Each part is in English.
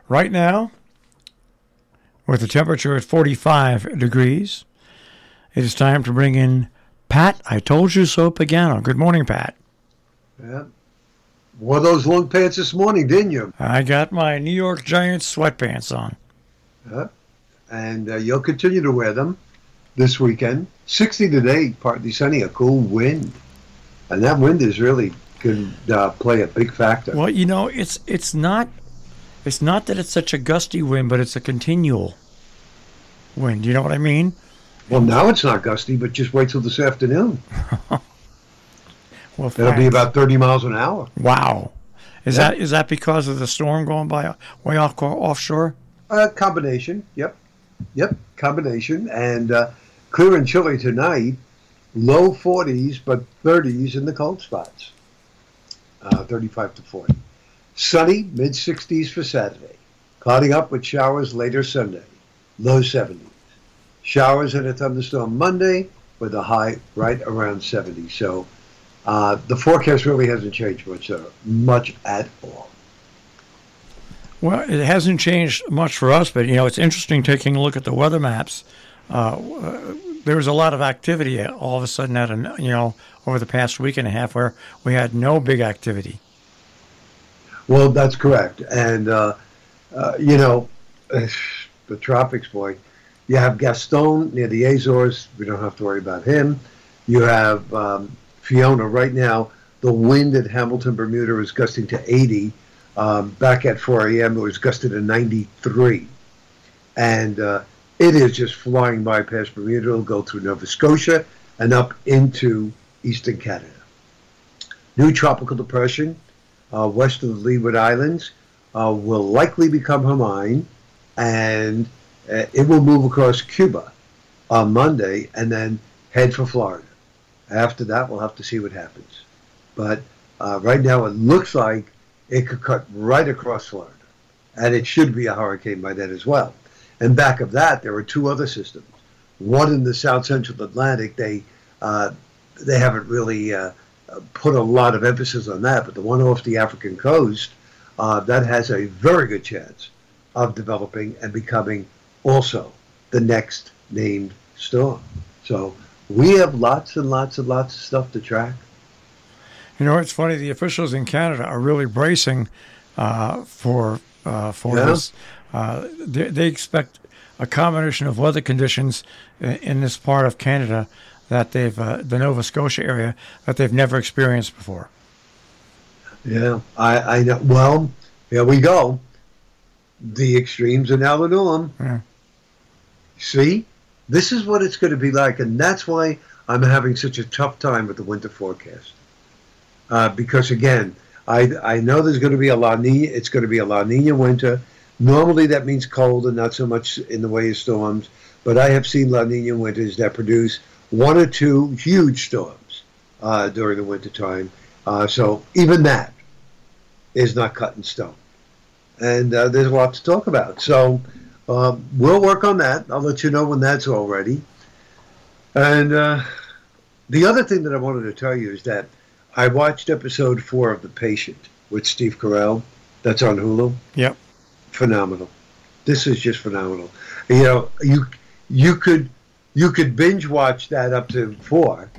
Right now, with the temperature at 45 degrees, it is time to bring in Pat I Told You So Pagano. Good morning, Pat. Yeah. Wore those long pants this morning, didn't you? I got my New York Giants sweatpants on. Yeah. And you'll continue to wear them this weekend. 60 today, partly sunny, a cool wind. And that wind is really going to play a big factor. Well, you know, it's not that it's such a gusty wind, but it's a continual wind. You know what I mean? Well, now it's not gusty, but just wait till this afternoon. Well, it'll be about 30 miles an hour. Wow. Is that because of the storm going by way offshore? Combination. Yep. Combination. And clear and chilly tonight. Low 40s, but 30s in the cold spots. 35 to 40. Sunny, mid 60s for Saturday. Clouding up with showers later Sunday. Low 70s. Showers and a thunderstorm Monday with a high right around 70. So the forecast really hasn't changed much at all. Well, it hasn't changed much for us, but, you know, it's interesting taking a look at the weather maps. There was a lot of activity all of a sudden over the past week and a half where we had no big activity. Well, that's correct. And, the tropics, boy, you have Gaston near the Azores. We don't have to worry about him. You have Fiona right now. The wind at Hamilton, Bermuda is gusting to 80. Back at 4 a.m., it was gusted to 93. And it is just flying by past Bermuda. It'll go through Nova Scotia and up into eastern Canada. New tropical depression west of the Leeward Islands will likely become Hermine, and it will move across Cuba on Monday and then head for Florida. After that, we'll have to see what happens. But right now, it looks like it could cut right across Florida, and it should be a hurricane by then as well. And back of that, there are two other systems. One in the south central Atlantic. They haven't really put a lot of emphasis on that, but the one off the African coast, that has a very good chance of developing and becoming also the next named storm. So we have lots and lots and lots of stuff to track. You know, it's funny. The officials in Canada are really bracing for this. They expect a combination of weather conditions in this part of Canada that they've the Nova Scotia area that they've never experienced before. Yeah, I know. Well, here we go. The extremes are now the norm. Yeah. See, this is what it's going to be like, and that's why I'm having such a tough time with the winter forecast. Because again, I know there's going to be a La Nina. It's going to be a La Nina winter. Normally that means cold and not so much in the way of storms. But I have seen La Nina winters that produce one or two huge storms during the wintertime. So even that is not cut in stone. And there's a lot to talk about. So we'll work on that. I'll let you know when that's all ready. And the other thing that I wanted to tell you is that I watched episode 4 of The Patient with Steve Carell. That's on Hulu. Yep. Phenomenal. This is just phenomenal. You know, you could binge watch that up to 4,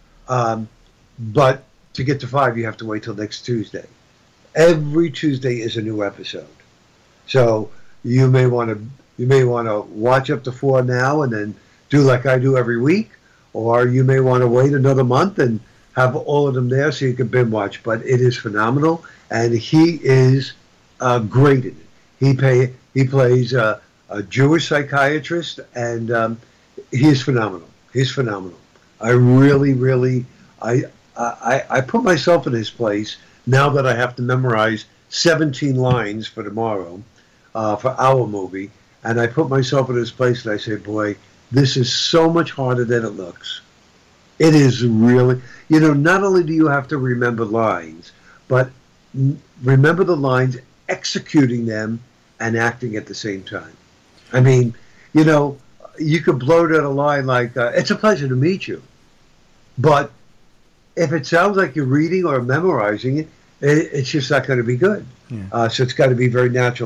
but to get to 5, you have to wait till next Tuesday. Every Tuesday is a new episode, so you may want to watch up to 4 now and then do like I do every week, or you may want to wait another month and have all of them there so you can binge watch. But it is phenomenal, and he is great in it. He plays a Jewish psychiatrist, and he is phenomenal. He's phenomenal. I really, I put myself in his place now that I have to memorize 17 lines for tomorrow, for our movie, and I put myself in his place and I say, boy, this is so much harder than it looks. It is really, not only do you have to remember lines, but remember the lines, executing them, and acting at the same time. I mean, you could blurt out a line like, it's a pleasure to meet you. But if it sounds like you're reading or memorizing it, it's just not going to be good. Yeah. So it's got to be very natural. And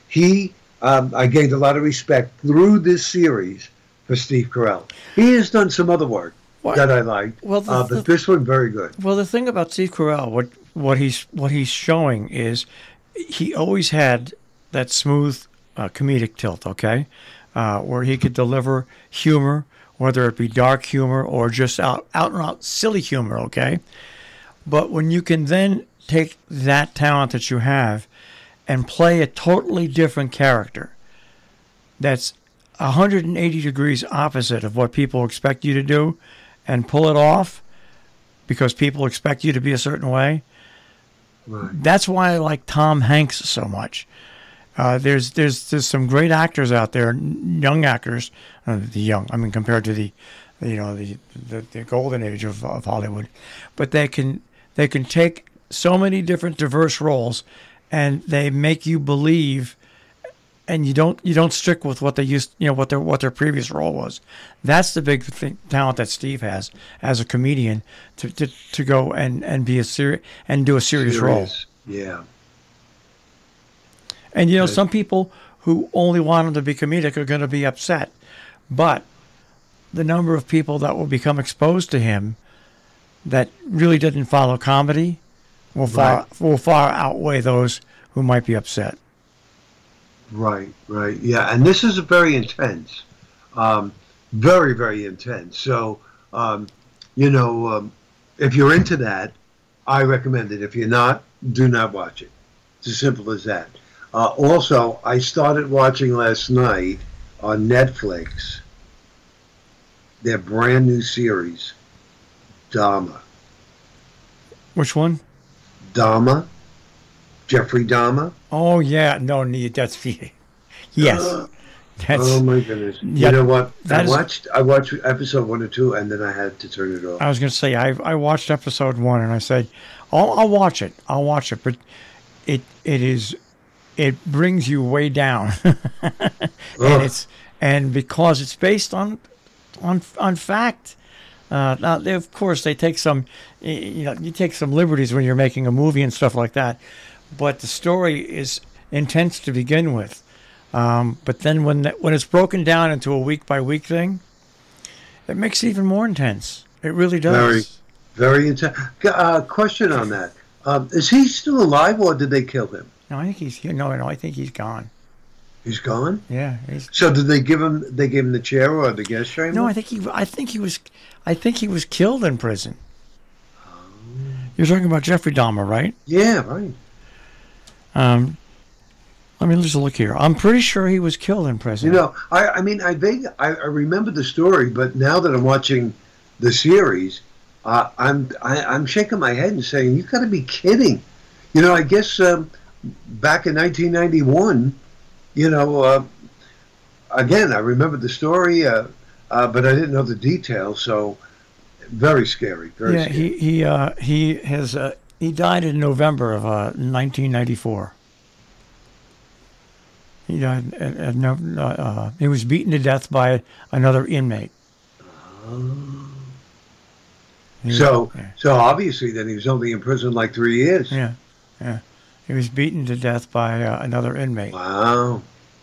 I gained a lot of respect through this series for Steve Carell. He has done some other work that I liked, well, but this one very good. Well, the thing about Steve Carell, what he's showing is he always had that smooth comedic tilt, okay, where he could deliver humor, whether it be dark humor or just out and out silly humor, okay. But when you can then take that talent that you have and play a totally different character that's 180 degrees opposite of what people expect you to do and pull it off because people expect you to be a certain way. Right. That's why I like Tom Hanks so much. There's some great actors out there, young actors, compared to the golden age of Hollywood, but they can take so many different diverse roles, and they make you believe, and you don't stick with what they used, what their previous role was. That's the big talent that Steve has as a comedian to go and be and do a serious role. Yeah. And some people who only want him to be comedic are going to be upset, but the number of people that will become exposed to him that really didn't follow comedy will far outweigh those who might be upset. Right. Yeah, and this is very intense, very, very intense. So, if you're into that, I recommend it. If you're not, do not watch it. It's as simple as that. Also, I started watching last night on Netflix their brand new series, Dahmer. Which one? Dahmer. Jeffrey Dahmer. Oh yeah, no, that's yes. Oh my goodness! Yeah, you know what? I watched episode 1 or 2, and then I had to turn it off. I was going to say I watched episode 1, and I said, I'll watch it, but it brings you way down, and because it's based on fact. Now, of course, they take some, you take some liberties when you're making a movie and stuff like that, but the story is intense to begin with. But then when it's broken down into a week by week thing, it makes it even more intense. It really does. Very, very intense. Question on that: is he still alive, or did they kill him? No, I think he's I think he's gone. He's gone. Yeah. So did they give him? They gave him the chair or the guest chamber? No, I think he was killed in prison. You're talking about Jeffrey Dahmer, right? Yeah, right. Let me just look here. I'm pretty sure he was killed in prison. I remember the story, but now that I'm watching the series, I'm shaking my head and saying, "You've got to be kidding!" I guess back in 1991, again, I remember the story, but I didn't know the details. So very scary. Very scary. He died in November of 1994. He died. He was beaten to death by another inmate. So obviously, then he was only in prison like 3 years. Yeah. He was beaten to death by another inmate. Wow.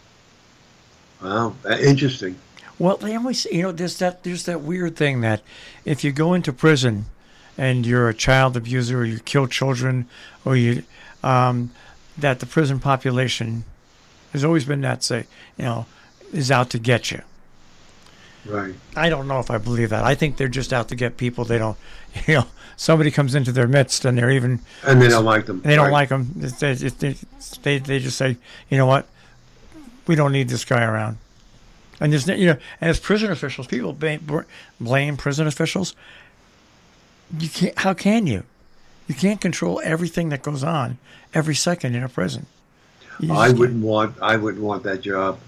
Interesting. Well, they always, there's that weird thing that if you go into prison and you're a child abuser or you kill children or that the prison population, there's always been that is out to get you. Right. I don't know if I believe that. I think they're just out to get people. They don't, somebody comes into their midst and they don't like them. They don't like them. They just say, you know what, we don't need this guy around. And there's, and as prison officials, people blame prison officials. You can't. How can you? You can't control everything that goes on every second in a prison. I wouldn't want that job.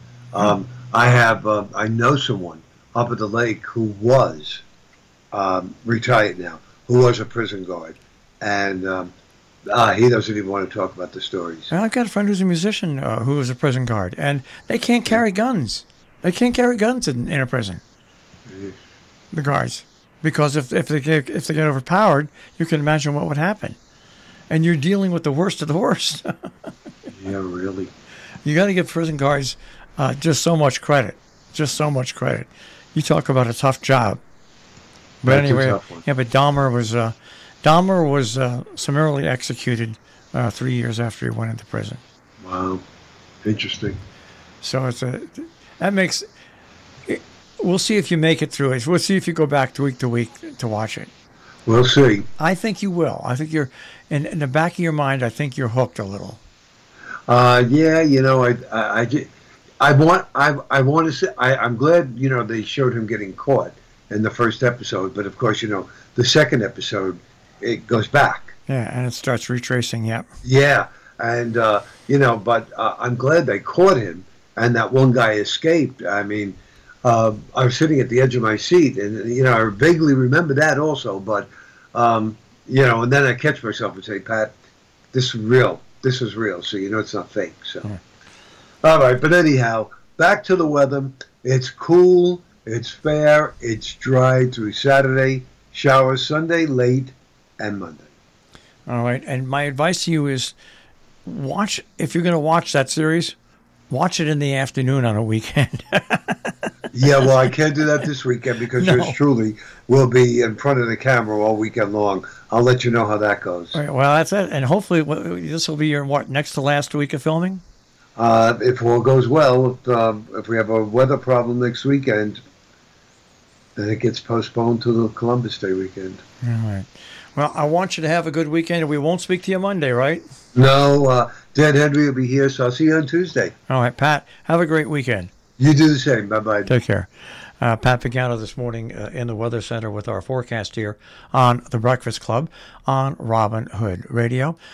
I know someone up at the lake who was retired now, who was a prison guard, and he doesn't even want to talk about the stories. Well, I've got a friend who's a musician who was a prison guard, and they can't carry guns. They can't carry guns in a prison. The guards, because if they get overpowered, you can imagine what would happen, and you're dealing with the worst of the worst. Yeah, really. You got to give prison guards just so much credit. Just so much credit. You talk about a tough job. But That's a anyway, tough one. yeah. But Dahmer was summarily executed 3 years after he went into prison. Wow, interesting. So that makes. We'll see if you make it through it. We'll see if you go back to week to watch it. We'll see. I think you will. I think you're in the back of your mind. I think you're hooked a little. Yeah, I want to say I'm glad they showed him getting caught in the first episode, but of course the second episode it goes back. Yeah, and it starts retracing. Yep. Yeah, and but I'm glad they caught him and that one guy escaped. I mean, I was sitting at the edge of my seat, and I vaguely remember that also. But and then I catch myself and say, Pat, this is real. This is real. So it's not fake. So, Yeah. All right. But anyhow, back to the weather. It's cool. It's fair. It's dry through Saturday. Showers Sunday late and Monday. All right. And my advice to you is if you're going to watch that series, watch it in the afternoon on a weekend. Yeah, well, I can't do that this weekend because No. yours truly will be in front of the camera all weekend long. I'll let you know how that goes. All right, well, that's it. And hopefully this will be your, next to last week of filming? If all goes well, if we have a weather problem next weekend, then it gets postponed to the Columbus Day weekend. All right. Well, I want you to have a good weekend, and we won't speak to you Monday, right? No, Dan Henry will be here, so I'll see you on Tuesday. All right, Pat, have a great weekend. You do the same. Bye-bye. Take care. Pat Pagano this morning in the Weather Center with our forecast here on The Breakfast Club on Robin Hood Radio.